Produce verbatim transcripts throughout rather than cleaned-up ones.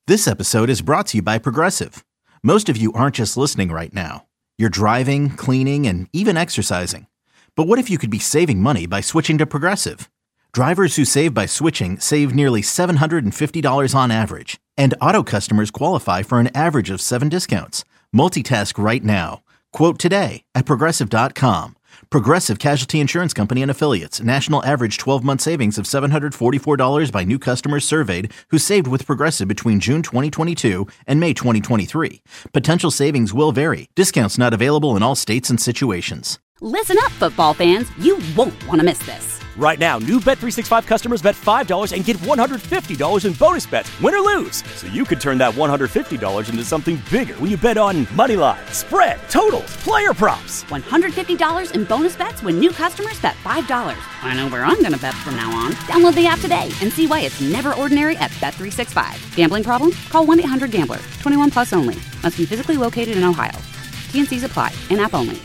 This episode is brought to you by Progressive. Most of you aren't just listening right now. You're driving, cleaning, and even exercising. But what if you could be saving money by switching to Progressive? Drivers who save by switching save nearly seven hundred fifty dollars on average. And auto customers qualify for an average of seven discounts. Multitask right now. Quote today at Progressive dot com. Progressive Casualty Insurance Company and Affiliates. National average twelve-month savings of seven hundred forty-four dollars by new customers surveyed who saved with Progressive between June twenty twenty-two and May twenty twenty-three. Potential savings will vary. Discounts not available in all states and situations. Listen up, football fans. You won't want to miss this. Right now, new Bet three sixty-five customers bet five dollars and get one hundred fifty dollars in bonus bets, win or lose. So you could turn that one hundred fifty dollars into something bigger when you bet on money line, spread, totals, player props. one hundred fifty dollars in bonus bets when new customers bet five dollars. I know where I'm going to bet from now on. Download the app today and see why it's never ordinary at Bet three sixty-five. Gambling problem? Call one eight hundred gambler. twenty-one plus only. Must be physically located in Ohio. T and C's apply. In-app only.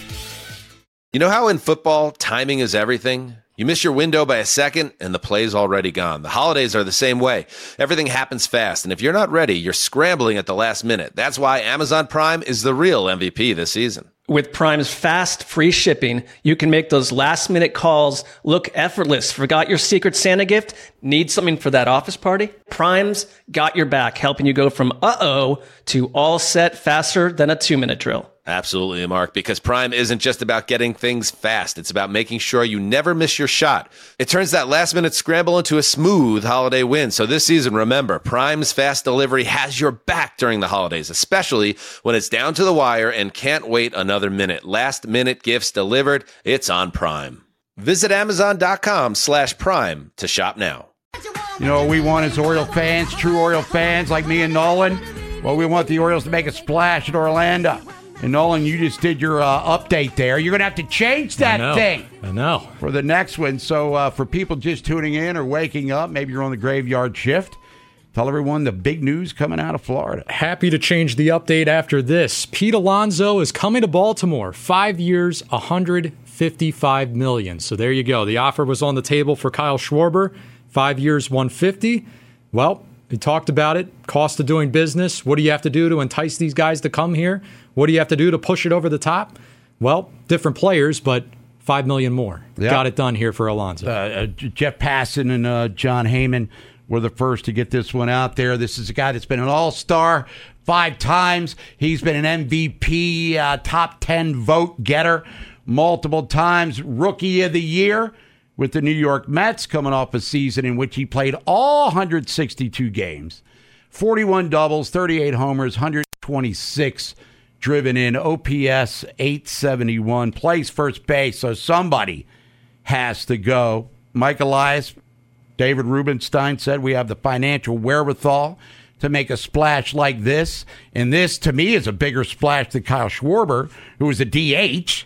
You know how in football, timing is everything? You miss your window by a second, and the play's already gone. The holidays are the same way. Everything happens fast, and if you're not ready, you're scrambling at the last minute. That's why Amazon Prime is the real M V P this season. With Prime's fast, free shipping, you can make those last-minute calls look effortless. Forgot your Secret Santa gift? Need something for that office party? Prime's got your back, helping you go from uh-oh to all set faster than a two-minute drill. Absolutely, Mark, because Prime isn't just about getting things fast. It's about making sure you never miss your shot. It turns that last-minute scramble into a smooth holiday win. So this season, remember, Prime's fast delivery has your back during the holidays, especially when it's down to the wire and can't wait another minute. Last-minute gifts delivered, it's on Prime. Visit Amazon.com slash Prime to shop now. You know what we want as Oriole fans, true Oriole fans like me and Nolan? Well, we want the Orioles to make a splash at Orlando. And Nolan, you just did your uh, update there. You're going to have to change that I thing. I know. For the next one. So uh, for people just tuning in or waking up, maybe you're on the graveyard shift, tell everyone the big news coming out of Florida. Happy to change the update after this. Pete Alonso is coming to Baltimore. Five years, one hundred fifty-five million dollars. So there you go. The offer was on the table for Kyle Schwarber. Five years, one hundred fifty. Well, we talked about it. Cost of doing business. What do you have to do to entice these guys to come here? What do you have to do to push it over the top? Well, different players, but five million dollars more. Yep. Got it done here for Alonso. Uh, uh, Jeff Passan and uh, John Heyman were the first to get this one out there. This is a guy that's been an all-star five times. He's been an M V P, uh, top ten vote getter multiple times. Rookie of the year with the New York Mets, coming off a season in which he played all one hundred sixty-two games. forty-one doubles, thirty-eight homers, one hundred twenty-six driven in, O P S eight seventy-one, plays first base, so somebody has to go. Mike Elias, David Rubenstein said we have the financial wherewithal to make a splash like this, and this, to me, is a bigger splash than Kyle Schwarber, who was a D H.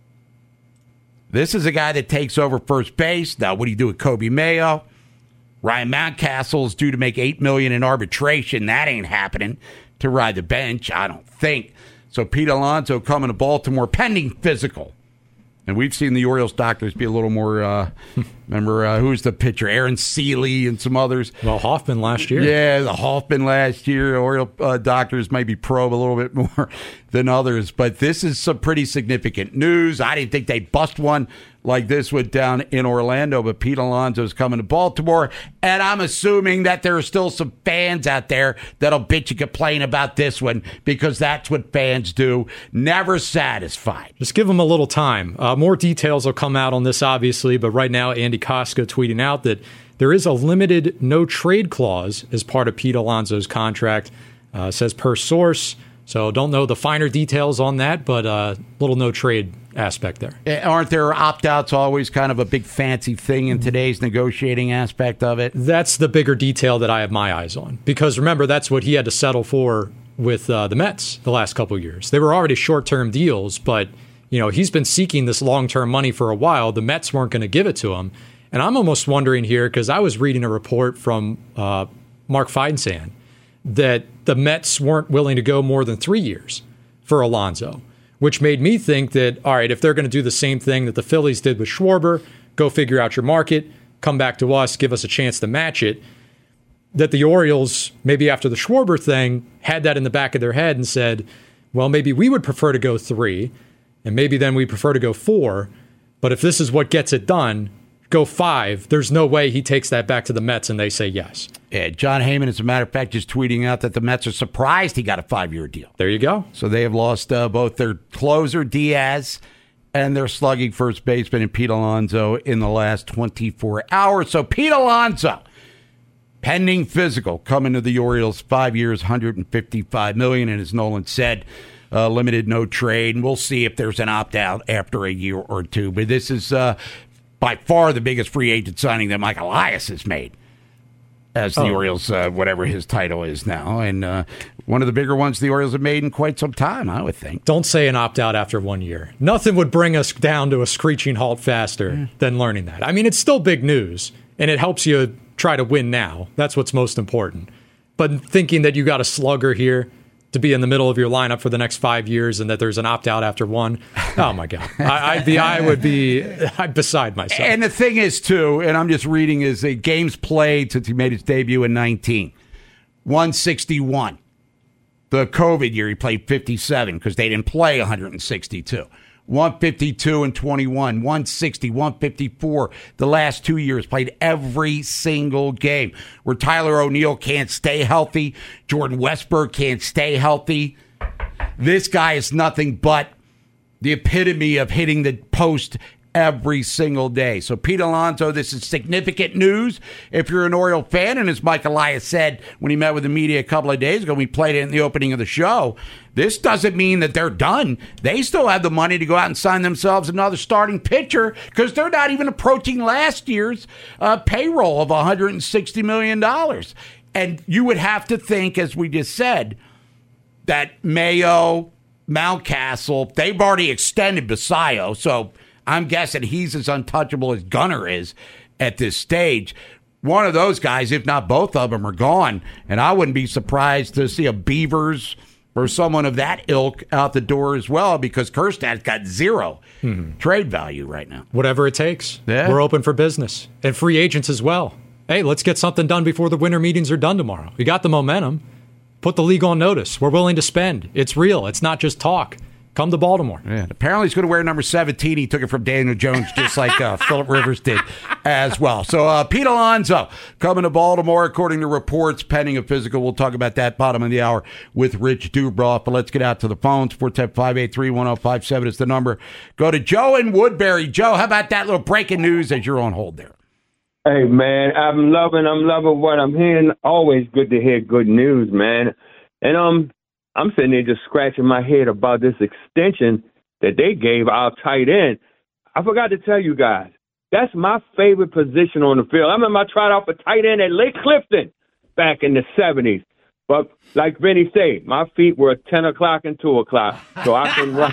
This is a guy that takes over first base. Now, what do you do with Kobe Mayo? Ryan Mountcastle is due to make eight million dollars in arbitration. That ain't happening to ride the bench, I don't think. So Pete Alonso coming to Baltimore, pending physical. And we've seen the Orioles doctors be a little more, uh, remember, uh, who's the pitcher? Aaron Seeley and some others. Well, Hoffman last year. Yeah, the Hoffman last year. Oriole uh, doctors maybe probe a little bit more than others. But this is some pretty significant news. I didn't think they'd bust one like this one down in Orlando, but Pete Alonso's coming to Baltimore, and I'm assuming that there are still some fans out there that'll bitch and complain about this one, because that's what fans do, never satisfied. Just give them a little time. Uh, more details will come out on this, obviously, but right now Andy Koska tweeting out that there is a limited no-trade clause as part of Pete Alonso's contract, uh, says per source, so don't know the finer details on that, but a uh, little no-trade aspect there. Aren't there opt-outs always kind of a big fancy thing in today's negotiating aspect of it? That's the bigger detail that I have my eyes on. Because remember, that's what he had to settle for with uh, the Mets the last couple of years. They were already short-term deals, but you know he's been seeking this long-term money for a while. The Mets weren't going to give it to him. And I'm almost wondering here, because I was reading a report from uh, Mark Feinsand that the Mets weren't willing to go more than three years for Alonso, which made me think that, all right, if they're going to do the same thing that the Phillies did with Schwarber, go figure out your market, come back to us, give us a chance to match it. that the Orioles, maybe after the Schwarber thing, had that in the back of their head and said, well, maybe we would prefer to go three, and maybe then we prefer to go four. But if this is what gets it done, go five. There's no way he takes that back to the Mets and they say yes. Yeah, John Heyman, as a matter of fact, is tweeting out that the Mets are surprised he got a five-year deal. There you go. So they have lost uh, both their closer, Diaz, and their slugging first baseman, in Pete Alonso, in the last twenty-four hours. So Pete Alonso, pending physical, coming to the Orioles, five years, one hundred fifty-five million dollars, and as Nolan said, uh, limited no trade. And we'll see if there's an opt-out after a year or two. But this is uh, by far the biggest free agent signing that Mike Elias has made as the oh. Orioles, uh, whatever his title is now. And uh, one of the bigger ones the Orioles have made in quite some time, I would think. Don't say an opt-out after one year. Nothing would bring us down to a screeching halt faster mm. than learning that. I mean, it's still big news, and it helps you try to win now. That's what's most important. But thinking that you got a slugger here to be in the middle of your lineup for the next five years and that there's an opt-out after one, oh, my God. I, I'd be, I would be I'm beside myself. And the thing is, too, and I'm just reading, is the games played since he made his debut in nineteen. one sixty-one. The COVID year, he played fifty-seven because they didn't play one hundred sixty-two. one fifty-two and twenty-one, one sixty, one fifty-four. The last two years played every single game. Where Tyler O'Neill can't stay healthy, Jordan Westburg can't stay healthy. This guy is nothing but the epitome of hitting the post every single day. So, Pete Alonso, this is significant news if you're an Oriole fan. And as Mike Elias said when he met with the media a couple of days ago, we played it in the opening of the show, this doesn't mean that they're done. They still have the money to go out and sign themselves another starting pitcher because they're not even approaching last year's uh, payroll of one hundred sixty million dollars. And you would have to think, as we just said, that Mayo, Mountcastle, they've already extended Basayo, so I'm guessing he's as untouchable as Gunnar is at this stage. One of those guys, if not both of them, are gone. And I wouldn't be surprised to see a Beavers or someone of that ilk out the door as well, because Kjerstad's got zero hmm. trade value right now. Whatever it takes. Yeah. We're open for business. And free agents as well. Hey, let's get something done before the winter meetings are done tomorrow. We got the momentum. Put the league on notice. We're willing to spend. It's real. It's not just talk. Come to Baltimore. Yeah. Apparently, he's going to wear number seventeen. He took it from Daniel Jones, just like uh, Phillip Rivers did as well. So, uh, Pete Alonso coming to Baltimore, according to reports, pending a physical. We'll talk about that bottom of the hour with Rich Dubroff. But let's get out to the phones. four one zero, five eight three, one zero five seven is the number. Go to Joe in Woodbury. Joe, how about that little breaking news as you're on hold there? Hey, man, I'm loving, I'm loving what I'm hearing. Always good to hear good news, man. And, um, I'm sitting there just scratching my head about this extension that they gave our tight end. I forgot to tell you guys, that's my favorite position on the field. I remember I tried out for tight end at Lake Clifton back in the seventies. But like Vinny said, my feet were ten o'clock and two o'clock, so I can run.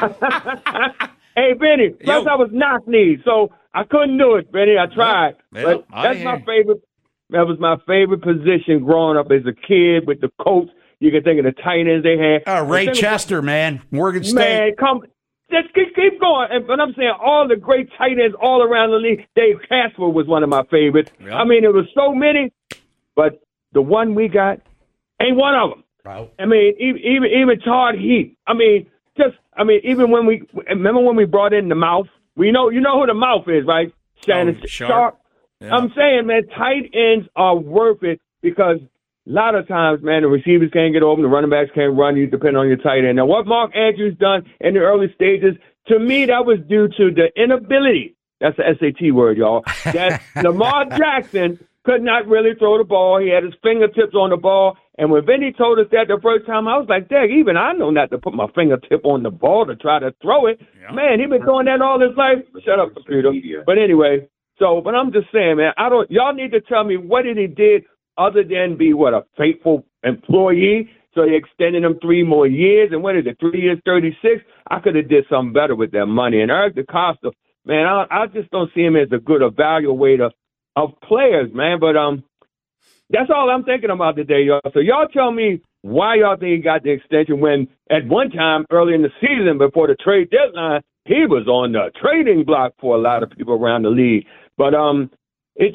Hey, Vinny, plus Yo. I was knock-kneed, so I couldn't do it, Vinny. I tried. Well, but that's my favorite. That was my favorite position growing up as a kid with the Colts. You can think of the tight ends they had. Oh, Ray Chester, of, man. Morgan State. Man, come. Just keep, keep going. And, but I'm saying all the great tight ends all around the league. Dave Casper was one of my favorites. Yep. I mean, it was so many, but the one we got ain't one of them. Wow. I mean, even, even even Todd Heap. I mean, just I mean, even when we remember when we brought in the mouth. We know you know who the mouth is, right? Shannon oh, Sharp. Sharp. Yeah. I'm saying, man, tight ends are worth it because a lot of times, man, the receivers can't get open, the running backs can't run. You depend on your tight end. Now, what Mark Andrews done in the early stages, to me, that was due to the inability. That's the S A T word, y'all. That Lamar Jackson could not really throw the ball. He had his fingertips on the ball. And when Vinny told us that the first time, I was like, dang, even I know not to put my fingertip on the ball to try to throw it. Yeah. Man, he been doing that all his life. Shut up, computer. But anyway, so, but I'm just saying, man, I don't. Y'all need to tell me what did he did other than be, what, a faithful employee? So they extended him three more years. And what is it, three years, thirty-six? I could have did something better with that money. And Eric DeCosta, man, I, I just don't see him as a good evaluator of players, man. But um, that's all I'm thinking about today, y'all. So y'all tell me why y'all think he got the extension when at one time early in the season before the trade deadline, he was on the trading block for a lot of people around the league. But um, it just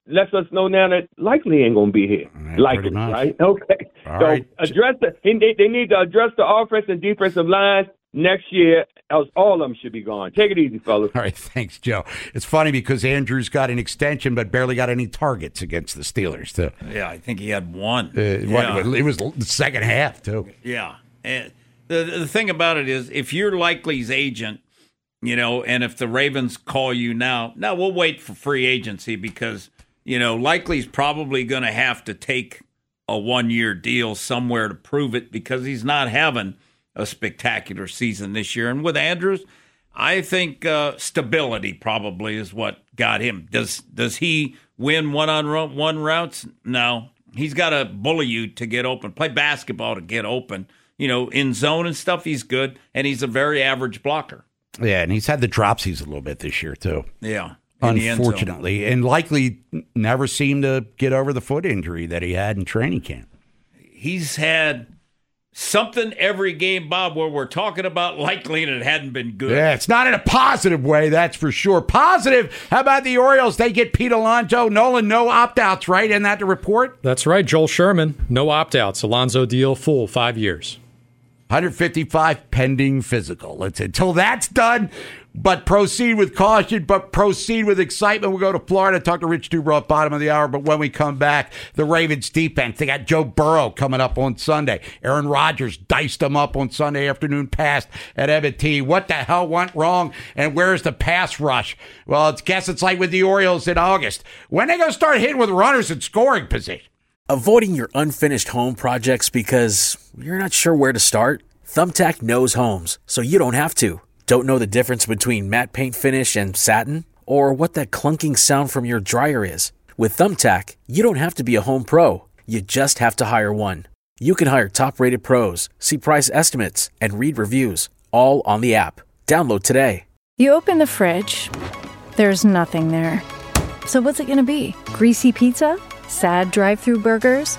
lets us know now that Likely ain't going to be here. Yeah, Likely, pretty much. right? Okay. All so right. address the, they, they need to address the offense and defensive lines next year, else all of them should be gone. Take it easy, fellas. All right, thanks, Joe. It's funny because Andrews got an extension but barely got any targets against the Steelers, too. Yeah, I think he had one. Uh, yeah. what, it was the second half, too. Yeah. And the, the thing about it is, if you're Likely's agent, you know, and if the Ravens call you now, now we'll wait for free agency because, you know, Likely's probably going to have to take a one-year deal somewhere to prove it because he's not having a spectacular season this year. And with Andrews, I think uh, stability probably is what got him. Does does he win one-on-one routes? No. He's got to bully you to get open, play basketball to get open. You know, in zone and stuff, he's good, and he's a very average blocker. Yeah, and he's had the dropsies a little bit this year, too. Yeah. Unfortunately. And Likely never seemed to get over the foot injury that he had in training camp. He's had something every game, Bob, where we're talking about Likely and it hadn't been good. Yeah, it's not in a positive way, that's for sure. Positive, how about the Orioles? They get Pete Alonso. Nolan, no opt-outs, right? Isn't that the report? That's right, Joel Sherman. No opt-outs. Alonso deal full, five years. one hundred fifty-five pending physical. Let's until that's done, but proceed with caution, but proceed with excitement. We'll go to Florida, talk to Rich Dubrow at bottom of the hour, but when we come back, the Ravens defense, they got Joe Burrow coming up on Sunday. Aaron Rodgers diced them up on Sunday afternoon past at M and T. What the hell went wrong, and where's the pass rush? Well, I guess it's like with the Orioles in August. When they going to start hitting with runners in scoring position? Avoiding your unfinished home projects because you're not sure where to start? Thumbtack knows homes, so you don't have to. Don't know the difference between matte paint finish and satin? Or what that clunking sound from your dryer is? With Thumbtack, you don't have to be a home pro. You just have to hire one. You can hire top-rated pros, see price estimates, and read reviews, all on the app. Download today. You open the fridge. There's nothing there. So what's it going to be? Greasy pizza? Sad drive-through burgers?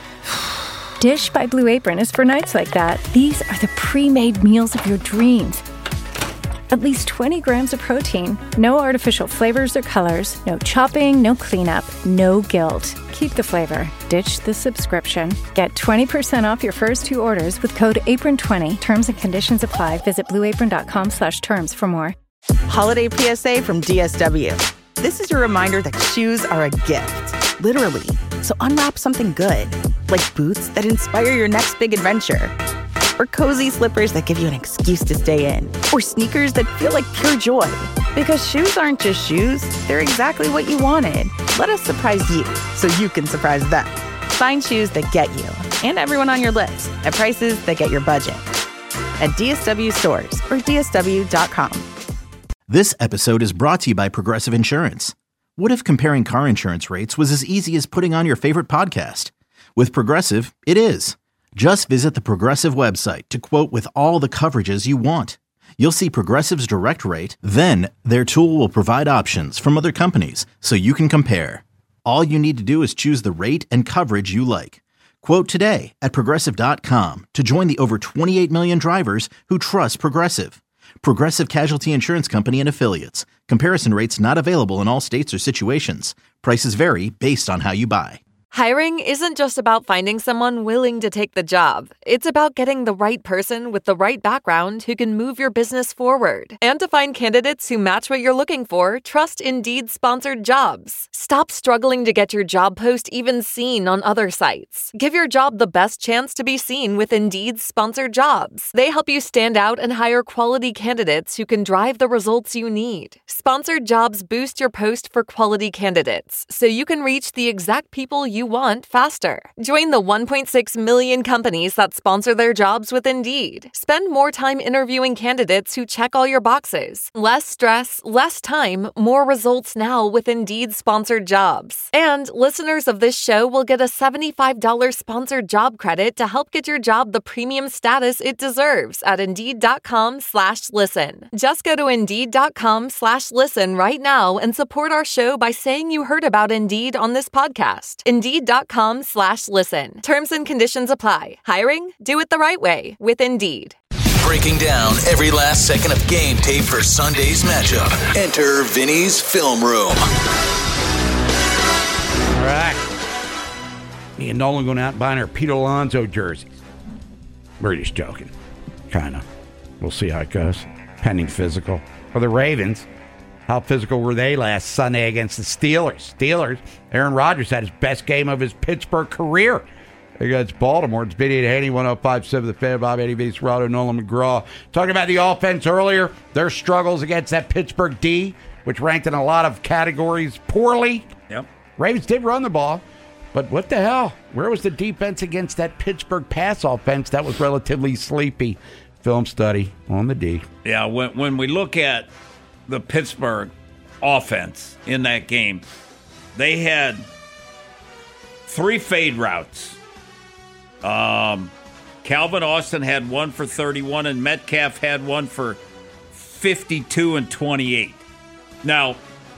Dish by Blue Apron is for nights like that. These are the pre-made meals of your dreams. At least twenty grams of protein, no artificial flavors or colors, no chopping, no cleanup, no guilt. Keep the flavor. Ditch the subscription. Get twenty percent off your first two orders with code apron twenty. Terms and conditions apply. Visit blueapron.com slash terms for more. Holiday P S A from D S W. This is your reminder that shoes are a gift, literally. So unwrap something good, like boots that inspire your next big adventure, or cozy slippers that give you an excuse to stay in, or sneakers that feel like pure joy. Because shoes aren't just shoes, they're exactly what you wanted. Let us surprise you so you can surprise them. Find shoes that get you and everyone on your list at prices that get your budget. At D S W stores or D S W dot com. This episode is brought to you by Progressive Insurance. What if comparing car insurance rates was as easy as putting on your favorite podcast? With Progressive, it is. Just visit the Progressive website to quote with all the coverages you want. You'll see Progressive's direct rate, then their tool will provide options from other companies so you can compare. All you need to do is choose the rate and coverage you like. Quote today at Progressive dot com to join the over twenty-eight million drivers who trust Progressive. Progressive Casualty Insurance Company and Affiliates. Comparison rates not available in all states or situations. Prices vary based on how you buy. Hiring isn't just about finding someone willing to take the job. It's about getting the right person with the right background who can move your business forward. And to find candidates who match what you're looking for, trust Indeed-sponsored jobs. Stop struggling to get your job post even seen on other sites. Give your job the best chance to be seen with Indeed-sponsored jobs. They help you stand out and hire quality candidates who can drive the results you need. Sponsored jobs boost your post for quality candidates, so you can reach the exact people you want faster. Join the one point six million companies that sponsor their jobs with Indeed. Spend more time interviewing candidates who check all your boxes. Less stress, less time, more results now with Indeed sponsored jobs. And listeners of this show will get a seventy-five dollars sponsored job credit to help get your job the premium status it deserves at Indeed.com slash listen. Just go to Indeed.com slash listen right now and support our show by saying you heard about Indeed on this podcast. Indeed.com slash listen. Terms and conditions apply. Hiring? Do it the right way with Indeed. Breaking down every last second of game tape for Sunday's matchup. Enter Vinny's Film Room. right. Me and Nolan going out and buying our Pete Alonso jerseys. We're just joking. Kind of. We'll see how it goes. Pending physical. For the Ravens, how physical were they last Sunday against the Steelers? Steelers, Aaron Rodgers had his best game of his Pittsburgh career against Baltimore. It's Vinny and Haney, one oh five point seven The Fan, Bob Eddie B. Serrato, Nolan McGraw. Talking about the offense earlier, their struggles against that Pittsburgh D, which ranked in a lot of categories poorly. Yep. Ravens did run the ball, but what the hell? Where was the defense against that Pittsburgh pass offense that was relatively sleepy? Film study on the D. Yeah, when when we look at the Pittsburgh offense in that game, they had three fade routes. Um, Calvin Austin had one for thirty-one, and Metcalf had one for fifty-two and twenty-eight. Now,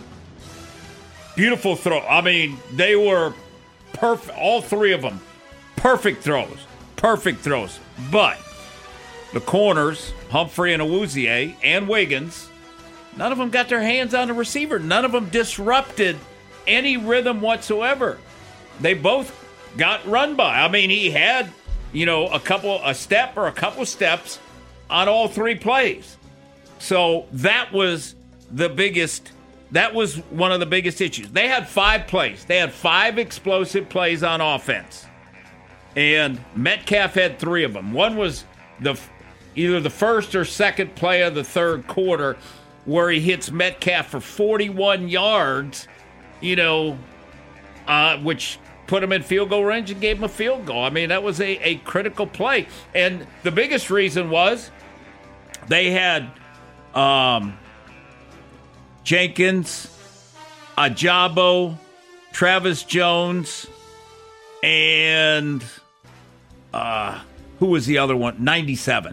beautiful throw. I mean, they were perfect. All three of them, perfect throws. Perfect throws. But the corners, Humphrey and Awuzie and Wiggins, none of them got their hands on the receiver. None of them disrupted any rhythm whatsoever. They both got run by. I mean, he had, you know, a couple, a step or a couple steps on all three plays. So that was the biggest, that was one of the biggest issues. They had five plays. They had five explosive plays on offense. And Metcalf had three of them. One was the either the first or second play of the third quarter where he hits Metcalf for forty-one yards, you know, uh, which put him in field goal range and gave him a field goal. I mean, that was a, a critical play. And the biggest reason was they had um, Jenkins, Ajabo, Travis Jones, and uh, who was the other one? ninety-seven.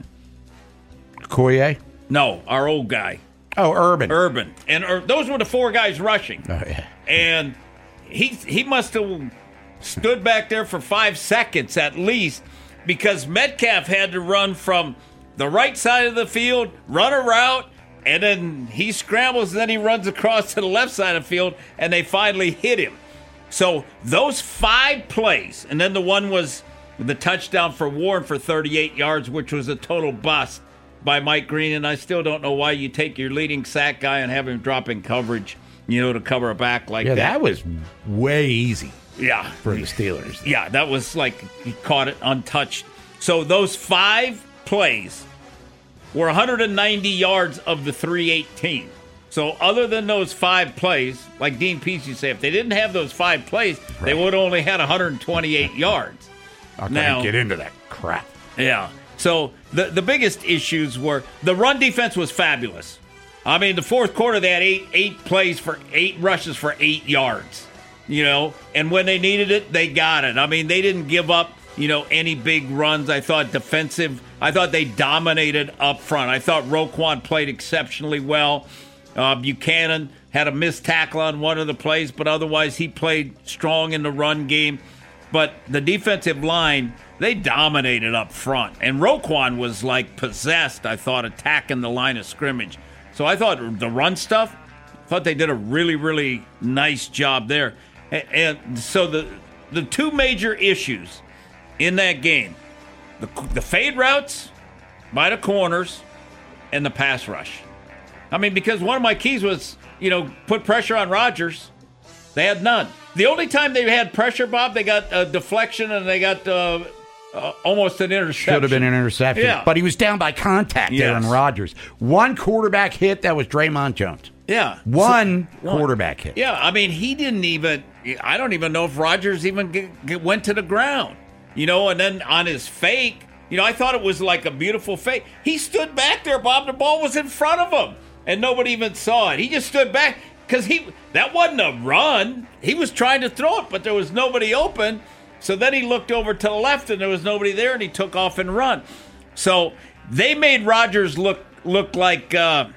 Koye? No, our old guy. Oh, Urban. Urban. And uh, those were the four guys rushing. Oh, yeah. And he he must have stood back there for five seconds at least, because Metcalf had to run from the right side of the field, run a route, and then he scrambles, and then he runs across to the left side of the field, and they finally hit him. So those five plays, and then the one was the touchdown for Warren for thirty-eight yards, which was a total bust by Mike Green, and I still don't know why you take your leading sack guy and have him drop in coverage, you know, to cover a back like yeah, that. Yeah, that was way easy. Yeah. For the Steelers. Yeah, that was like he caught it untouched. So those five plays were one hundred ninety yards of the three eighteen. So other than those five plays, like Dean Pease used to say, if they didn't have those five plays, right, they would have only had one hundred twenty-eight yards. I'm going to get into that crap. Yeah. So the, the biggest issues were the run defense was fabulous. I mean, the fourth quarter, they had eight eight plays for eight rushes for eight yards, you know, and when they needed it, they got it. I mean, they didn't give up, you know, any big runs. I thought defensive, I thought they dominated up front. I thought Roquan played exceptionally well. Uh, Buchanan had a missed tackle on one of the plays, but otherwise he played strong in the run game. But the defensive line, they dominated up front. And Roquan was like possessed, I thought, attacking the line of scrimmage. So I thought the run stuff, I thought they did a really, really nice job there. And, and so the the two major issues in that game, the, the fade routes by the corners and the pass rush. I mean, because one of my keys was, you know, put pressure on Rodgers. They had none. The only time they had pressure, Bob, they got a deflection and they got uh, uh, almost an interception. Should have been an interception. Yeah. But he was down by contact, Yes. Aaron Rodgers. One quarterback hit, that was Draymond Jones. Yeah. One So- quarterback hit. Yeah, I mean, he didn't even, I don't even know if Rodgers even get, get, went to the ground. You know, and then on his fake, you know, I thought it was like a beautiful fake. He stood back there, Bob. The ball was in front of him, and nobody even saw it. He just stood back. Because he that wasn't a run. He was trying to throw it, but there was nobody open. So then he looked over to the left, and there was nobody there, and he took off and run. So they made Rodgers look look like uh,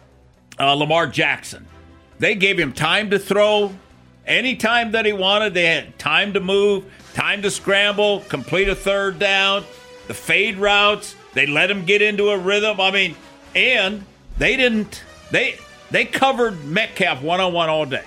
uh, Lamar Jackson. They gave him time to throw any time that he wanted. They had time to move, time to scramble, complete a third down, the fade routes. They let him get into a rhythm. I mean, and they didn't – they – They covered Metcalf one-on-one all day.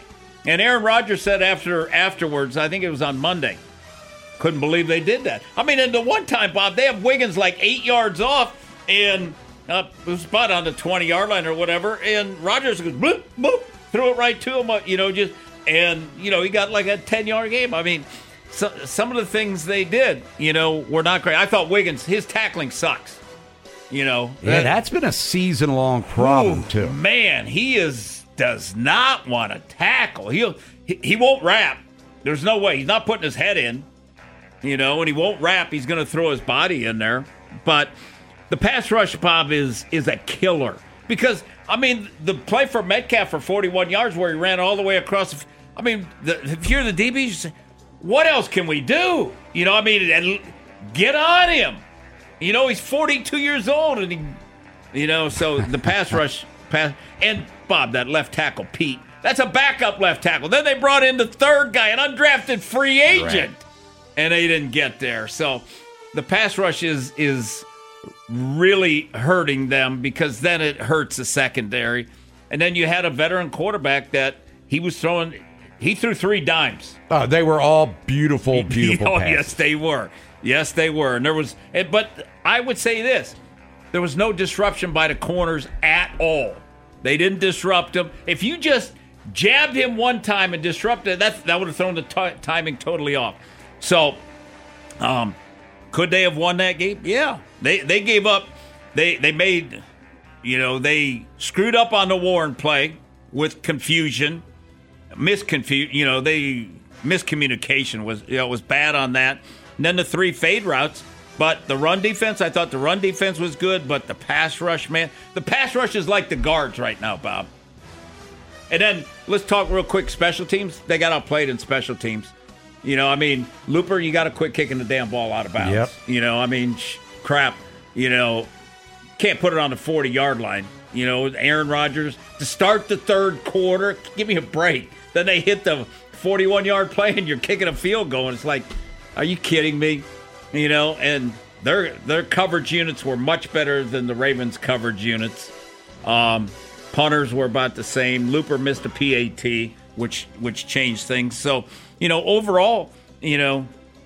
And Aaron Rodgers said after afterwards, I think it was on Monday, couldn't believe they did that. I mean, and the one time, Bob, they have Wiggins like eight yards off, and uh, it was about on the twenty-yard line or whatever, and Rodgers goes, bloop, boop, threw it right to him, you know, just, and, you know, he got like a ten-yard game. I mean, so, some of the things they did, you know, were not great. I thought Wiggins, his tackling sucks, you know. Yeah, that, that's been a season-long problem, ooh, too. Man, he is does not want to tackle. He'll, he he won't wrap. There's no way. He's not putting his head in. You know, and he won't wrap. He's going to throw his body in there. But the pass rush, Bob, is is a killer. Because, I mean, the play for Metcalf for forty-one yards where he ran all the way across. The, I mean, the, if you're the D Bs, you say, what else can we do? You know, I mean, and get on him. You know, he's forty-two years old. And, he, you know, so the pass rush. pass And, Bob, that left tackle, Pete, that's a backup left tackle. Then they brought in the third guy, an undrafted free agent. Right. And they didn't get there. So the pass rush is is really hurting them because then it hurts the secondary. And then you had a veteran quarterback that he was throwing – he threw three dimes. Oh, they were all beautiful, beautiful oh, passes. Yes, they were. Yes, they were. And there was – but I would say this. There was no disruption by the corners at all. They didn't disrupt him. If you just jabbed him one time and disrupted, that, that would have thrown the t- timing totally off. So, um, could they have won that game? Yeah. They they gave up. They they made, you know, they screwed up on the Warren play with confusion, misconfu. You know, they miscommunication was you know was bad on that. And then the three fade routes. But the run defense, I thought the run defense was good. But the pass rush, man, the pass rush is like the guards right now, Bob. And then let's talk real quick. Special teams. They got outplayed in special teams. You know, I mean, Looper, you got to quit kicking the damn ball out of bounds. Yep. You know, I mean, sh- crap. You know, can't put it on the forty-yard line. You know, Aaron Rodgers, to start the third quarter, give me a break. Then they hit the forty-one-yard play and you're kicking a field goal. And it's like, are you kidding me? You know, and their their coverage units were much better than the Ravens' coverage units. Um, punters were about the same. Looper missed a P A T, which which changed things. So, you know, overall, you know,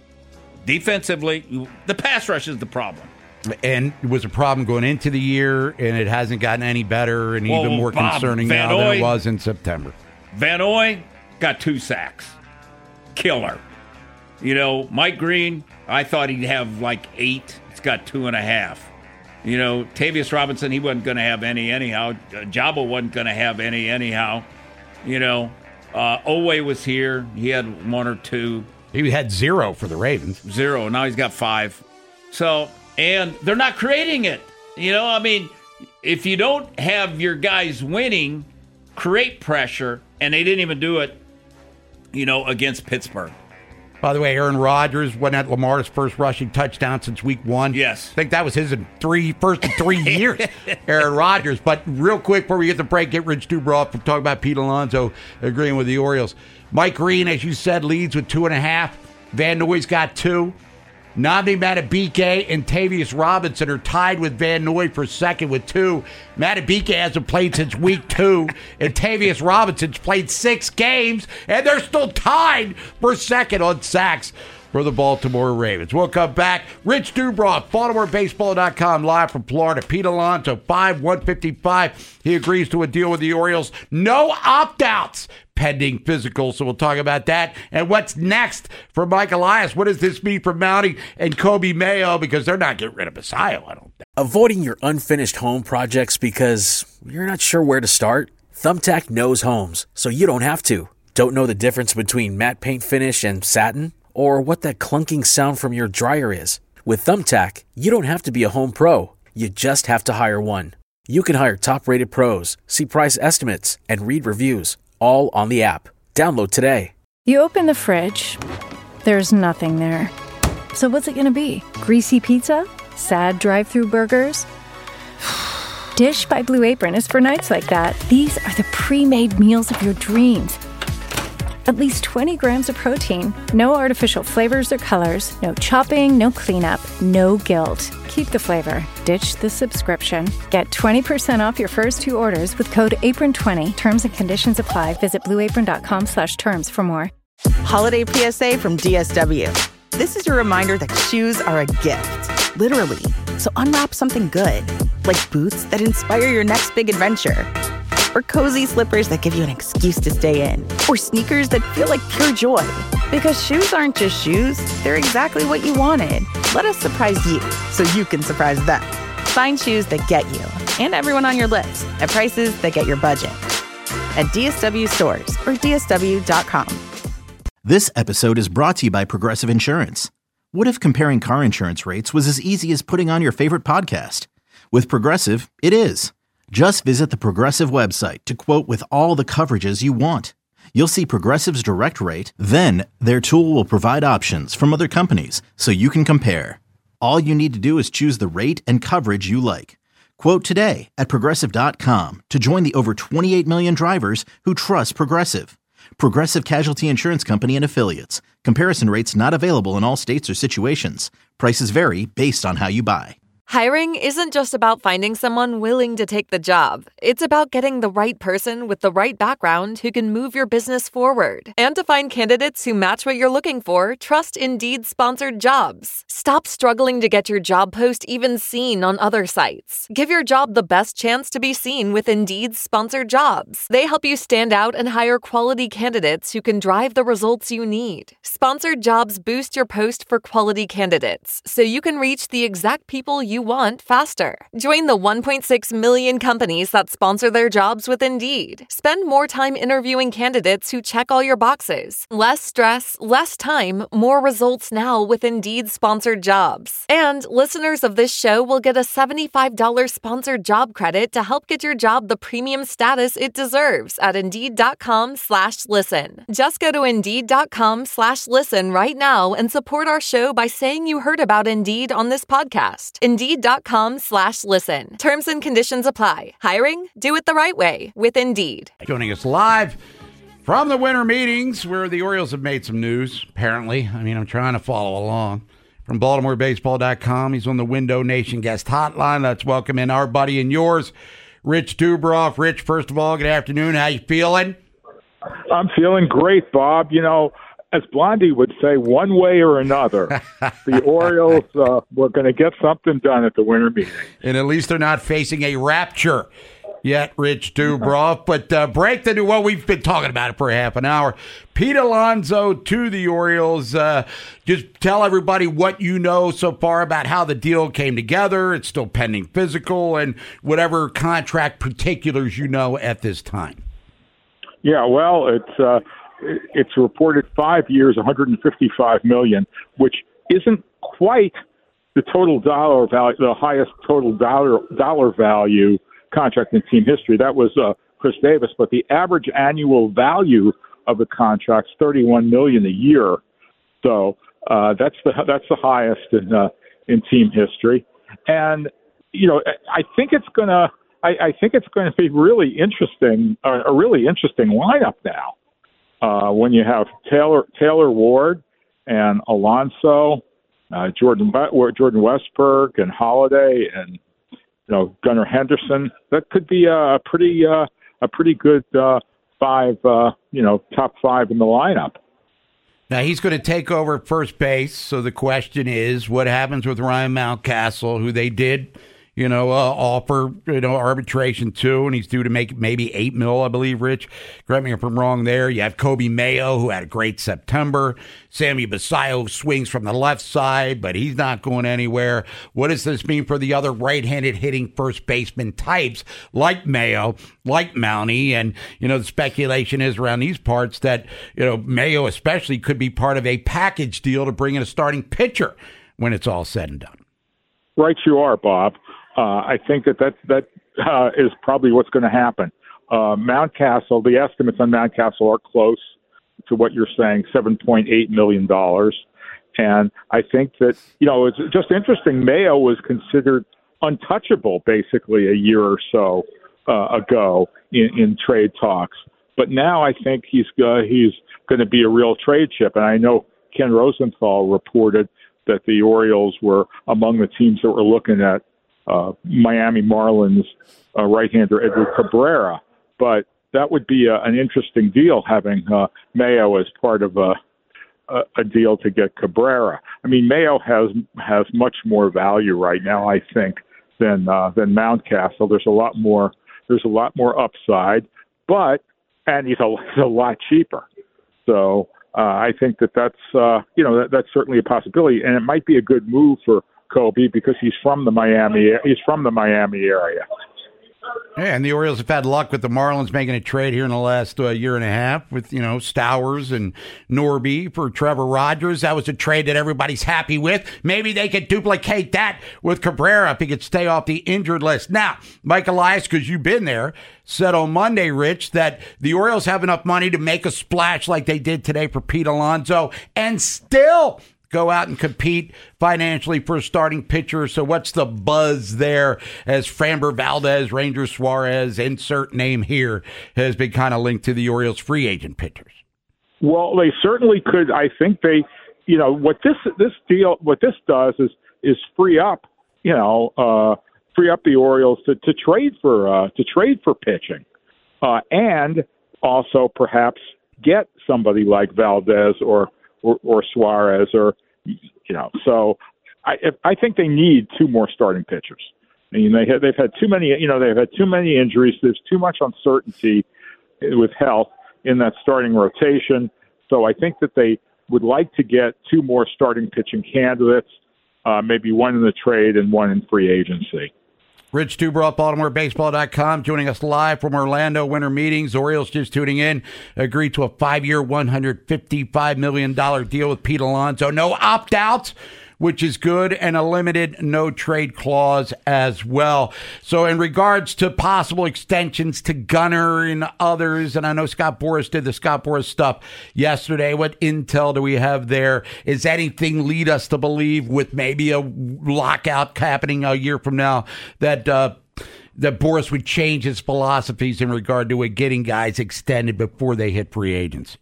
defensively, the pass rush is the problem. And it was a problem going into the year, and it hasn't gotten any better and well, even more Bob, concerning Van now Oy, than it was in September. Van Oy got two sacks. Killer. You know, Mike Green, I thought he'd have like eight. He's got two and a half. You know, Tavius Robinson, he wasn't going to have any anyhow. Jabba wasn't going to have any anyhow. You know, uh, Owe was here. He had one or two. He had zero for the Ravens. Zero. Now he's got five. So, and they're not creating it. You know, I mean, if you don't have your guys winning, create pressure, and they didn't even do it, you know, against Pittsburgh. By the way, Aaron Rodgers went at Lamar's first rushing touchdown since week one. Yes. I think that was his in three, first in three years, Aaron Rodgers. But real quick, before we get the break, get Rich Dubroff from talking about Pete Alonso agreeing with the Orioles. Mike Green, as you said, leads with two and a half. Van Noy's got two. Nnamdi Madubuike and Tavius Robinson are tied with Van Noy for second with two. Madubuike hasn't played since week two, and Tavius Robinson's played six games, and they're still tied for second on sacks for the Baltimore Ravens. We'll come back. Rich Dubroff, Baltimore Baseball dot com, live from Florida. Pete Alonso, five one fifty-five. He agrees to a deal with the Orioles. No opt-outs pending physical, so we'll talk about that. And what's next for Mike Elias? What does this mean for Mountie and Kobe Mayo? Because they're not getting rid of Messiah, I don't think. Avoiding your unfinished home projects because you're not sure where to start? Thumbtack knows homes, so you don't have to. Don't know the difference between matte paint finish and satin? Or what that clunking sound from your dryer is? With Thumbtack, you don't have to be a home pro. You just have to hire one. You can hire top-rated pros, see price estimates, and read reviews, all on the app. Download today. You open the fridge. There's nothing there. So what's it going to be? Greasy pizza? Sad drive-thru burgers? Dish by Blue Apron is for nights like that. These are the pre-made meals of your dreams. At least twenty grams of protein. No artificial flavors or colors. No chopping, no cleanup, no guilt. Keep the flavor. Ditch the subscription. Get twenty percent off your first two orders with code apron twenty. Terms and conditions apply. Visit blueapron.com slash terms for more. Holiday P S A from D S W. This is your reminder that shoes are a gift, literally. So unwrap something good, like boots that inspire your next big adventure, or cozy slippers that give you an excuse to stay in, or sneakers that feel like pure joy. Because shoes aren't just shoes, they're exactly what you wanted. Let us surprise you so you can surprise them. Find shoes that get you and everyone on your list at prices that get your budget at D S W stores or D S W dot com. This episode is brought to you by Progressive Insurance. What if comparing car insurance rates was as easy as putting on your favorite podcast? With Progressive, it is. Just visit the Progressive website to quote with all the coverages you want. You'll see Progressive's direct rate, then their tool will provide options from other companies so you can compare. All you need to do is choose the rate and coverage you like. Quote today at Progressive dot com to join the over twenty-eight million drivers who trust Progressive. Progressive Casualty Insurance Company and Affiliates. Comparison rates not available in all states or situations. Prices vary based on how you buy. Hiring isn't just about finding someone willing to take the job. It's about getting the right person with the right background who can move your business forward. And to find candidates who match what you're looking for, trust Indeed-sponsored jobs. Stop struggling to get your job post even seen on other sites. Give your job the best chance to be seen with Indeed-sponsored jobs. They help you stand out and hire quality candidates who can drive the results you need. Sponsored jobs boost your post for quality candidates, so you can reach the exact people you want faster. Join the one point six million companies that sponsor their jobs with Indeed. Spend more time interviewing candidates who check all your boxes. Less stress, less time, more results now with Indeed-sponsored jobs. And listeners of this show will get a seventy-five dollars sponsored job credit to help get your job the premium status it deserves at Indeed.com slash listen. Just go to Indeed.com slash listen right now and support our show by saying you heard about Indeed on this podcast. Indeed.com slash listen. Terms and conditions apply. Hiring? Do it the right way with Indeed. Joining us live from the winter meetings where the Orioles have made some news, apparently. I mean, I'm trying to follow along. From Baltimore Baseball dot com, he's on the Window Nation guest hotline. Let's welcome in our buddy and yours, Rich Dubroff. Rich, first of all, good afternoon. How you feeling? I'm feeling great, Bob. You know, as Blondie would say, one way or another, the Orioles uh, were going to get something done at the winter meeting. And at least they're not facing a rapture yet, Rich Dubroff. But uh, break the new, well, we've been talking about it for half an hour. Pete Alonso to the Orioles. Uh, just tell everybody what you know so far about how the deal came together. It's still pending physical and whatever contract particulars you know at this time. Yeah, well, it's... Uh, It's reported five years, one hundred fifty-five million dollars, which isn't quite the total dollar value, the highest total dollar dollar value contract in team history. That was uh, Chris Davis, but the average annual value of the contract is thirty-one million dollars a year. So uh, that's the that's the highest in uh, in team history. And you know, I think it's gonna I, I think it's going to be really interesting, uh, a really interesting lineup now. Uh, when you have Taylor Taylor Ward and Alonso, uh, Jordan Jordan Westburg and Holiday and you know Gunnar Henderson, that could be a pretty uh, a pretty good uh, five uh, you know top five in the lineup. Now he's going to take over first base. So the question is, what happens with Ryan Mountcastle, who they did, you know, uh, offer, you know, arbitration too, and he's due to make maybe eight mil, I believe, Rich. Correct me if I'm wrong there. You have Kobe Mayo, who had a great September. Sammy Basayo swings from the left side, but he's not going anywhere. What does this mean for the other right-handed hitting first baseman types like Mayo, like Mountie? And, you know, the speculation is around these parts that, you know, Mayo especially could be part of a package deal to bring in a starting pitcher when it's all said and done. Right you are, Bob. Uh, I think that that, that uh, is probably what's going to happen. Uh, Mountcastle, the estimates on Mountcastle are close to what you're saying, seven point eight million dollars. And I think that, you know, it's just interesting. Mayo was considered untouchable basically a year or so uh, ago in, in trade talks. But now I think he's uh, he's going to be a real trade chip. And I know Ken Rosenthal reported that the Orioles were among the teams that were looking at uh, Miami Marlins uh, right-hander Edward Cabrera. But that would be a, an interesting deal, having uh, Mayo as part of a, a a deal to get Cabrera. I mean, Mayo has has much more value right now, I think, than uh, than Mountcastle. There's a lot more. There's a lot more upside, but and he's a, he's a lot cheaper. So uh, I think that that's uh, you know that, that's certainly a possibility, and it might be a good move for Kobe because he's from the Miami. He's from the Miami area. Yeah, and the Orioles have had luck with the Marlins making a trade here in the last uh, year and a half with, you know, Stowers and Norby for Trevor Rogers. That was a trade that everybody's happy with. Maybe they could duplicate that with Cabrera if he could stay off the injured list. Now, Mike Elias, because you've been there, said on Monday, Rich, that the Orioles have enough money to make a splash like they did today for Pete Alonso and still go out and compete financially for a starting pitcher. So what's the buzz there as Framber Valdez, Ranger Suarez, insert name here, has been kind of linked to the Orioles free agent pitchers? Well, they certainly could. I think they, you know, what this this deal, what this does is is free up, you know, uh, free up the Orioles to, to trade for uh, to trade for pitching, uh, and also perhaps get somebody like Valdez or Or, or Suarez, or you know, so I I think they need two more starting pitchers. I mean, they have, they've had too many, you know, they've had too many injuries. There's too much uncertainty with health in that starting rotation. So I think that they would like to get two more starting pitching candidates, uh, maybe one in the trade and one in free agency. Rich Dubroff, Baltimore Baseball dot com, joining us live from Orlando winter meetings. Orioles just tuning in, agreed to a five-year, one hundred fifty-five million dollars deal with Pete Alonso. No opt-outs, which is good, and a limited no-trade clause as well. So in regards to possible extensions to Gunnar and others, and I know Scott Boras did the Scott Boras stuff yesterday, what intel do we have there? Is anything lead us to believe with maybe a lockout happening a year from now that uh, that Boras would change his philosophies in regard to getting guys extended before they hit free agency?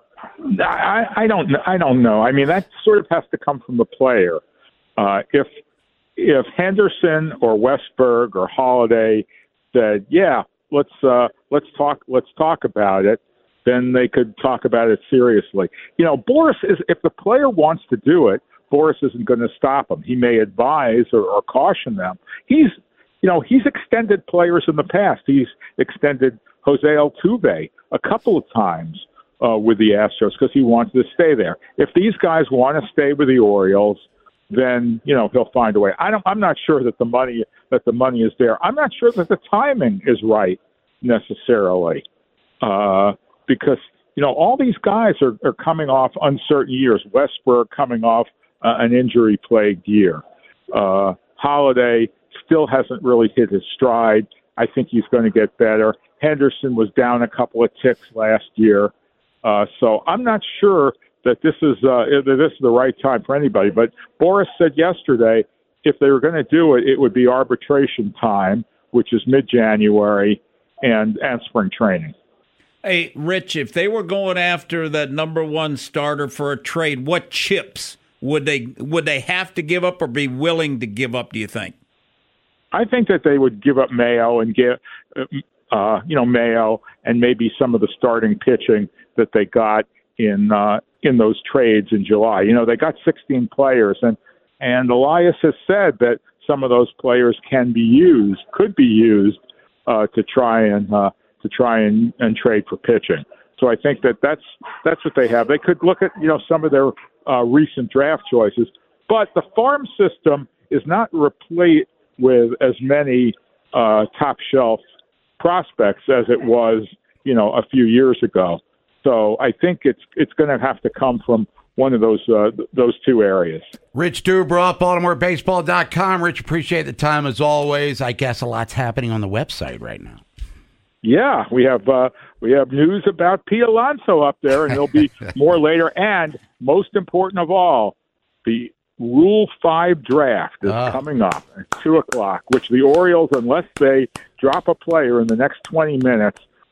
I, I don't. I don't know. I mean, that sort of has to come from the player. Uh, if if Henderson or Westberg or Holiday said, "Yeah, let's uh, let's talk. Let's talk about it," then they could talk about it seriously. You know, Boras is. If the player wants to do it, Boras isn't going to stop him. He may advise or, or caution them. He's, you know, he's extended players in the past. He's extended Jose Altuve a couple of times. Uh, with the Astros because he wants to stay there. If these guys want to stay with the Orioles, then you know he'll find a way. I don't. I'm not sure that the money that the money is there. I'm not sure that the timing is right necessarily, uh, because you know all these guys are, are coming off uncertain years. Westberg coming off uh, an injury-plagued year. Uh, Holiday still hasn't really hit his stride. I think he's going to get better. Henderson was down a couple of ticks last year. Uh, so I'm not sure that this is uh, that this is the right time for anybody. But Boras said yesterday if they were going to do it, it would be arbitration time, which is mid-January, and, and spring training. Hey, Rich, if they were going after that number one starter for a trade, what chips would they would they have to give up or be willing to give up, do you think? I think that they would give up Mayo and give, uh, you know, Mayo and maybe some of the starting pitching that they got in uh, in those trades in July. You know, they got sixteen players, and and Elias has said that some of those players can be used, could be used uh, to try and uh, to try and, and trade for pitching. So I think that that's that's what they have. They could look at you know some of their uh, recent draft choices, but the farm system is not replete with as many uh, top shelf prospects as it was you know a few years ago. So I think it's it's going to have to come from one of those uh, those two areas. Rich Dubroff, Baltimore Baseball dot com. Rich, appreciate the time as always. I guess a lot's happening on the website right now. Yeah, we have uh, we have news about Pete Alonso up there, and there'll be more later. And most important of all, the Rule Five draft is uh. coming up at two o'clock, which the Orioles, unless they drop a player in the next twenty minutes,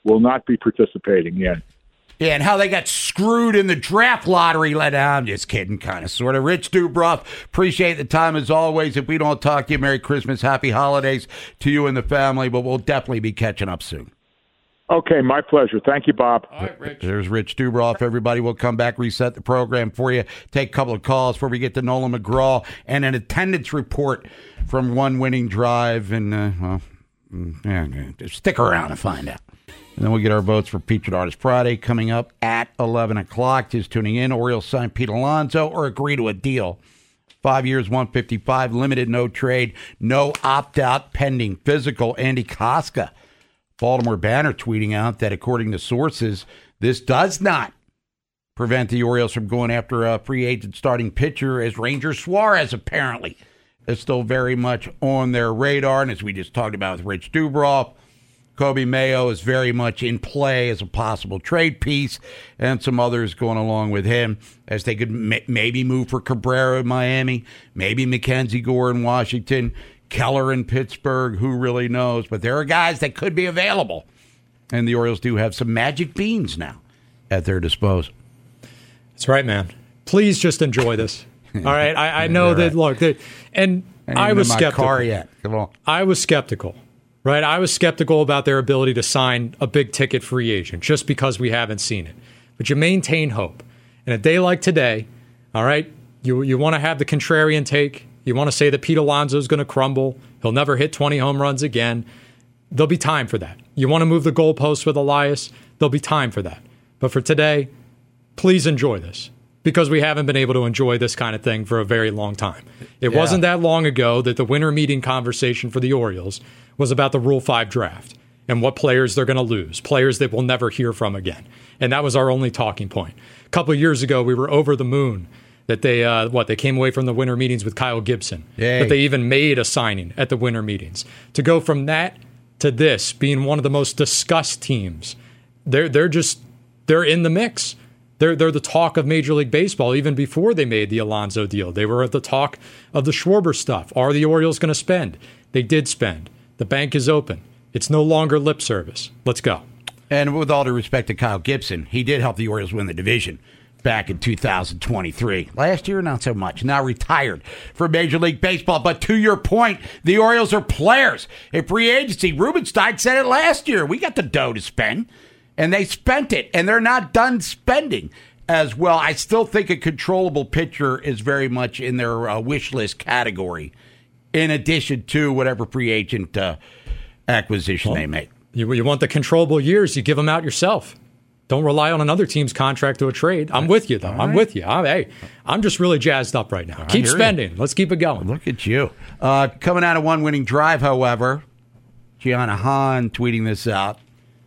will not be participating in. Yeah, and how they got screwed in the draft lottery. Let I'm just kidding, kind of, sort of. Rich Dubroff, appreciate the time as always. If we don't talk to you, Merry Christmas, Happy Holidays to you and the family, but we'll definitely be catching up soon. Okay, my pleasure. Thank you, Bob. All right, Rich. There's Rich Dubroff. Everybody will come back, reset the program for you, take a couple of calls before we get to Nolan McGraw, and an attendance report from one winning drive. And, uh, well, yeah, just stick around and find out. And then we'll get our votes for Featured Artist Friday coming up at eleven o'clock. Just tuning in. Orioles sign Pete Alonso or agree to a deal. Five years, one fifty-five, limited, no trade, no opt-out pending. Physical, Andy Koska. Baltimore Banner tweeting out that according to sources, this does not prevent the Orioles from going after a free agent starting pitcher, as Ranger Suarez apparently is still very much on their radar. And as we just talked about with Rich Dubroff, Kobe Mayo is very much in play as a possible trade piece, and some others going along with him as they could m- maybe move for Cabrera in Miami, maybe Mackenzie Gore in Washington, Keller in Pittsburgh, who really knows? But there are guys that could be available, and the Orioles do have some magic beans now at their disposal. That's right, man. Please just enjoy this. All right, I, I know that. Right. Look, that, and I, I was in my skeptical. Car yet. Come on, I was skeptical. Right, I was skeptical about their ability to sign a big-ticket free agent just because we haven't seen it. But you maintain hope. And a day like today, all right, you you want to have the contrarian take. You want to say that Pete Alonso is going to crumble. He'll never hit twenty home runs again. There'll be time for that. You want to move the goalposts with Elias. There'll be time for that. But for today, please enjoy this, because we haven't been able to enjoy this kind of thing for a very long time. It yeah. wasn't that long ago that the winter meeting conversation for the Orioles was about the Rule five draft and what players they're going to lose, players that we'll never hear from again. And that was our only talking point. A couple of years ago, we were over the moon that they, uh, what, they came away from the winter meetings with Kyle Gibson, Yay. that they even made a signing at the winter meetings. To go from that to this being one of the most discussed teams, they're, they're just, they're in the mix. They're, they're the talk of Major League Baseball even before they made the Alonso deal. They were at the talk of the Schwarber stuff. Are the Orioles going to spend? They did spend. The bank is open. It's no longer lip service. Let's go. And with all due respect to Kyle Gibson, he did help the Orioles win the division back in two thousand twenty-three. Last year, not so much. Now retired for Major League Baseball. But to your point, the Orioles are players. In free agency, Rubenstein said it last year. We got the dough to spend. And they spent it. And they're not done spending as well. I still think a controllable pitcher is very much in their uh, wish list category, in addition to whatever free agent uh, acquisition well, they make. You, you want the controllable years, you give them out yourself. Don't rely on another team's contract to a trade. I'm with you, though. Right. I'm with you. I'm, hey, I'm just really jazzed up right now. I keep spending. You. Let's keep it going. Look at you. Uh, coming out of one winning drive, however, Gianna Hahn tweeting this out.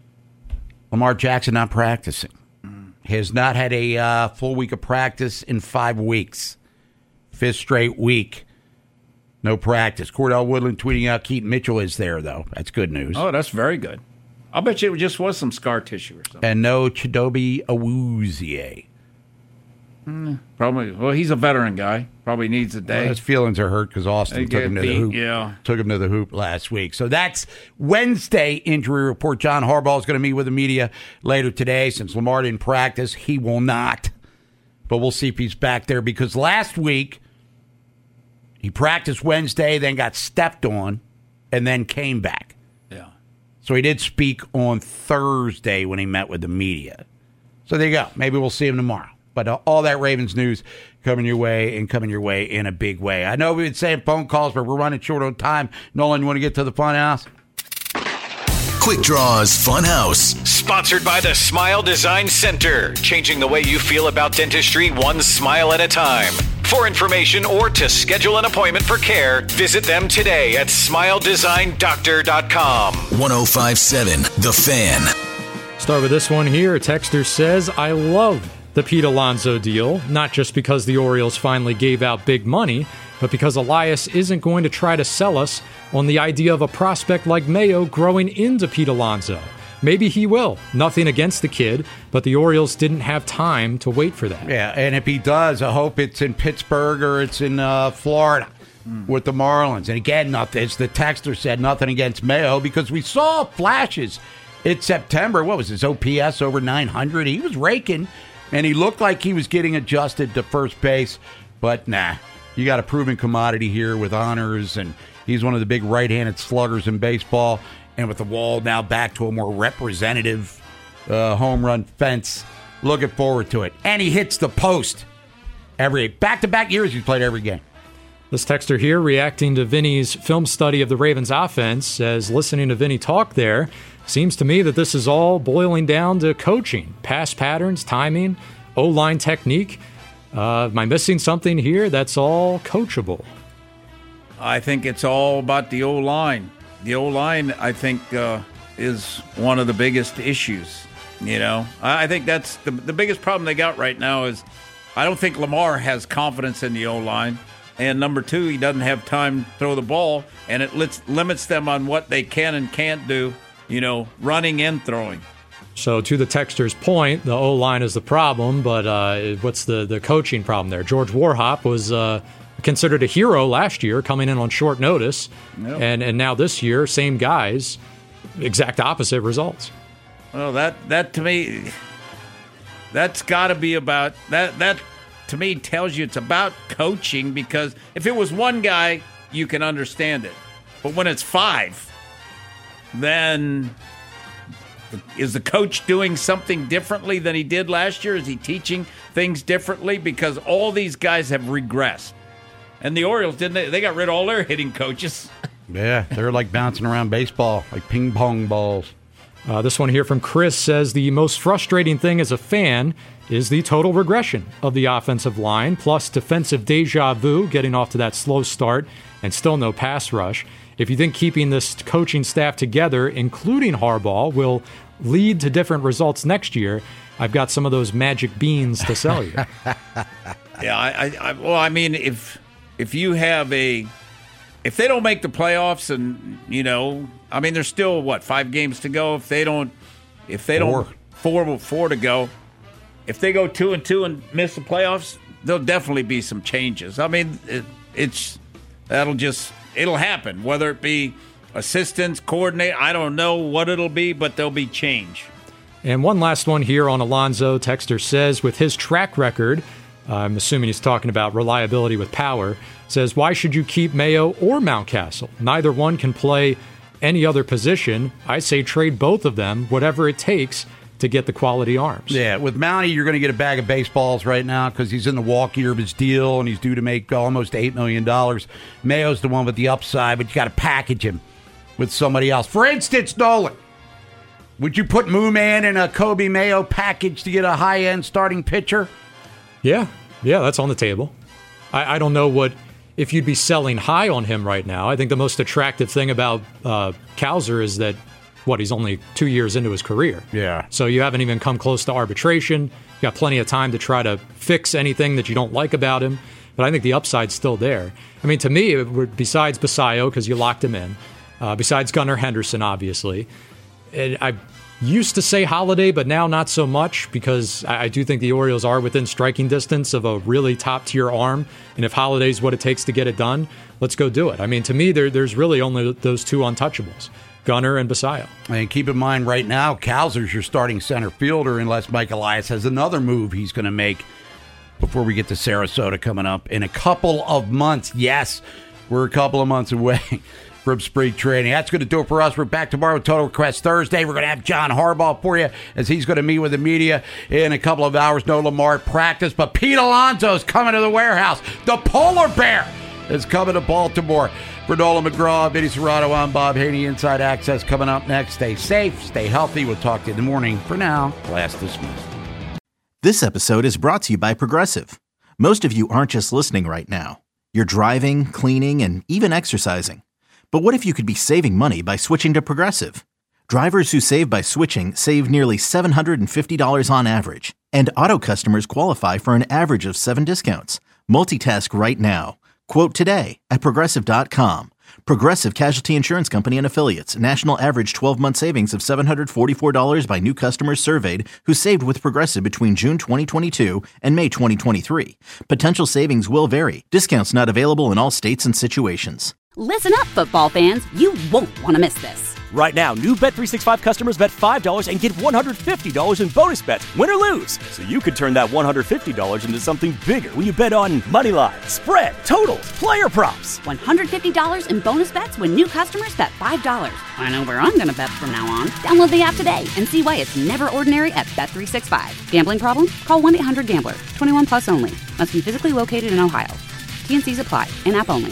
Lamar Jackson not practicing. Has not had a uh, full week of practice in five weeks. Fifth straight week. No practice. Cordell Woodland tweeting out Keaton Mitchell is there, though. That's good news. Oh, that's very good. I'll bet you it just was some scar tissue or something. And no Chidobe Awuzie. Mm, probably. Well, he's a veteran guy. Probably needs a day. Well, his feelings are hurt because Austin they took him to beat, the hoop. Yeah. Took him to the hoop last week. So that's Wednesday injury report. John Harbaugh is going to meet with the media later today. Since Lamar didn't practice, he will not. But we'll see if he's back there, because last week he practiced Wednesday, then got stepped on, and then came back. Yeah. So he did speak on Thursday when he met with the media. So there you go. Maybe we'll see him tomorrow. But uh, all that Ravens news coming your way, and coming your way in a big way. I know we've been saying phone calls, but we're running short on time. Nolan, you want to get to the fun house? Quick Draws Fun House. Sponsored by the Smile Design Center. Changing the way you feel about dentistry one smile at a time. For information or to schedule an appointment for care, visit them today at smile design doctor dot com. one oh five point seven The Fan. Start with this one here. A texter says, I love the Pete Alonso deal, not just because the Orioles finally gave out big money, but because Elias isn't going to try to sell us on the idea of a prospect like Mayo growing into Pete Alonso. Maybe he will. Nothing against the kid, but the Orioles didn't have time to wait for that. Yeah, and if he does, I hope it's in Pittsburgh or it's in uh, Florida mm. with the Marlins. And again, nothing, as the texter said, nothing against Mayo, because we saw flashes It's September. What was his O P S over nine hundred? He was raking, and he looked like he was getting adjusted to first base. But nah, you got a proven commodity here with honors, and he's one of the big right-handed sluggers in baseball. And with the wall now back to a more representative uh, home run fence, looking forward to it. And he hits the post every back-to-back years. He's played every game. This texter here, reacting to Vinny's film study of the Ravens offense, says, listening to Vinny talk there, seems to me that this is all boiling down to coaching, pass patterns, timing, O-line technique. Uh, am I missing something here? That's all coachable. I think it's all about the O-line. The O-line, I think, uh, is one of the biggest issues. You know, I think that's the, the biggest problem they got right now is I don't think Lamar has confidence in the O-line. And number two, he doesn't have time to throw the ball, and it lets, limits them on what they can and can't do, you know, running and throwing. So to the texter's point, the O-line is the problem, but uh, what's the, the coaching problem there? George Warhop was uh, considered a hero last year, coming in on short notice, yep. and, and now this year, same guys, exact opposite results. Well, that, that to me, that's got to be about, that that to me tells you it's about coaching, because if it was one guy, you can understand it. But when it's five, then is the coach doing something differently than he did last year? Is he teaching things differently? Because all these guys have regressed. And the Orioles, didn't they? They got rid of all their hitting coaches. Yeah, they're like bouncing around baseball, like ping pong balls. Uh, this one here from Chris says, the most frustrating thing as a fan is the total regression of the offensive line, plus defensive deja vu, getting off to that slow start and still no pass rush. If you think keeping this coaching staff together, including Harbaugh, will lead to different results next year, I've got some of those magic beans to sell you. yeah, I, I, well, I mean, if if you have a, if they don't make the playoffs, and you know, I mean, there's still what five games to go. If they don't, if they four. don't, four four to go. If they go two and two and miss the playoffs, there'll definitely be some changes. I mean, it, it's that'll just. It'll happen, whether it be assistants, coordinator. I don't know what it'll be, but there'll be change. And one last one here on Alonso. Texter says, with his track record, uh, I'm assuming he's talking about reliability with power, says, why should you keep Mayo or Mountcastle? Neither one can play any other position. I say trade both of them, whatever it takes to get the quality arms. Yeah, with Mountie, you're going to get a bag of baseballs right now because he's in the walk year of his deal and he's due to make almost eight million dollars. Mayo's the one with the upside, but you got to package him with somebody else. For instance, Nolan, would you put Moo Man in a Kobe Mayo package to get a high-end starting pitcher? Yeah, yeah, that's on the table. I, I don't know what if you'd be selling high on him right now. I think the most attractive thing about uh, Cowser is that What, he's only two years into his career. Yeah. So you haven't even come close to arbitration. You got plenty of time to try to fix anything that you don't like about him. But I think the upside's still there. I mean, to me, besides Basayo, because you locked him in, uh, besides Gunnar Henderson, obviously, and I used to say Holiday, but now not so much, because I, I do think the Orioles are within striking distance of a really top-tier arm. And if Holiday's what it takes to get it done, let's go do it. I mean, to me, there, there's really only those two untouchables. Gunnar and Basayo. And keep in mind right now, Cowser's your starting center fielder unless Mike Elias has another move he's going to make before we get to Sarasota coming up in a couple of months. Yes, we're a couple of months away from spring training. That's going to do it for us. We're back tomorrow with Total Request Thursday. We're going to have John Harbaugh for you as he's going to meet with the media in a couple of hours. No Lamar at practice, but Pete Alonso's coming to the warehouse. The polar bear is coming to Baltimore. For Nolan McGraw, Vinny Serrato, I'm Bob Haney. Inside Access coming up next. Stay safe, stay healthy. We'll talk to you in the morning. For now, class dismissed. This episode is brought to you by Progressive. Most of you aren't just listening right now. You're driving, cleaning, and even exercising. But what if you could be saving money by switching to Progressive? Drivers who save by switching save nearly seven hundred fifty dollars on average. And auto customers qualify for an average of seven discounts. Multitask right now. Quote today at Progressive dot com. Progressive Casualty Insurance Company and Affiliates. National average twelve-month savings of seven hundred forty-four dollars by new customers surveyed who saved with Progressive between June twenty twenty-two and May twenty twenty-three. Potential savings will vary. Discounts not available in all states and situations. Listen up, football fans. You won't want to miss this. Right now, new Bet three sixty-five customers bet five dollars and get one hundred fifty dollars in bonus bets, win or lose. So you could turn that one hundred fifty dollars into something bigger when you bet on money line, spread, totals, player props. one hundred fifty dollars in bonus bets when new customers bet five dollars. I know where I'm going to bet from now on. Download the app today and see why it's never ordinary at Bet three sixty-five. Gambling problem? Call one eight hundred gambler. twenty-one plus only. Must be physically located in Ohio. T N Cs apply. In-app only.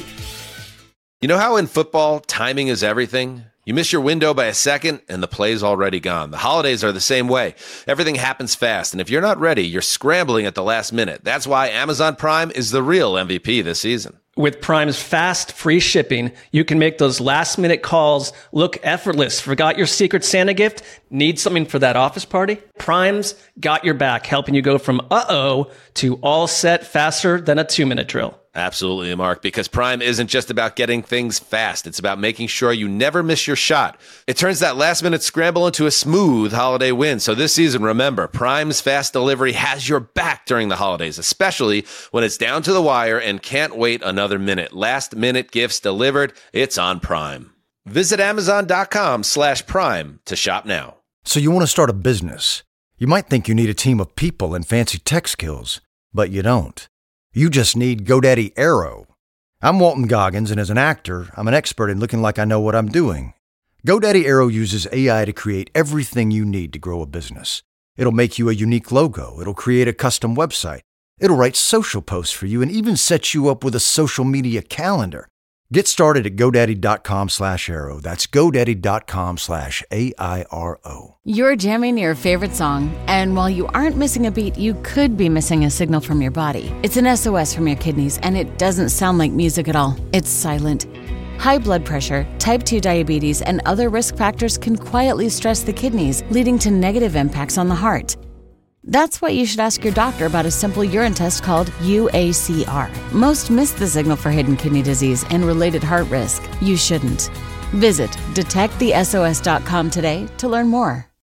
You know how in football, timing is everything? You miss your window by a second, and the play's already gone. The holidays are the same way. Everything happens fast, and if you're not ready, you're scrambling at the last minute. That's why Amazon Prime is the real M V P this season. With Prime's fast, free shipping, you can make those last-minute calls look effortless. Forgot your Secret Santa gift? Need something for that office party? Prime's got your back, helping you go from uh-oh to all set faster than a two-minute drill. Absolutely, Mark, because Prime isn't just about getting things fast. It's about making sure you never miss your shot. It turns that last-minute scramble into a smooth holiday win. So this season, remember, Prime's fast delivery has your back during the holidays, especially when it's down to the wire and can't wait another minute. Last-minute gifts delivered, it's on Prime. Visit Amazon.com slash Prime to shop now. So you want to start a business. You might think you need a team of people and fancy tech skills, but you don't. You just need GoDaddy Aero. I'm Walton Goggins, and as an actor, I'm an expert in looking like I know what I'm doing. GoDaddy Aero uses A I to create everything you need to grow a business. It'll make you a unique logo. It'll create a custom website. It'll write social posts for you and even set you up with a social media calendar. Get started at GoDaddy.com slash Aero. That's GoDaddy.com slash A I R O. You're jamming your favorite song, and while you aren't missing a beat, you could be missing a signal from your body. It's an S O S from your kidneys, and it doesn't sound like music at all. It's silent. High blood pressure, type two diabetes, and other risk factors can quietly stress the kidneys, leading to negative impacts on the heart. That's why you should ask your doctor about a simple urine test called U A C R. Most miss the signal for hidden kidney disease and related heart risk. You shouldn't. Visit detect the S O S dot com today to learn more.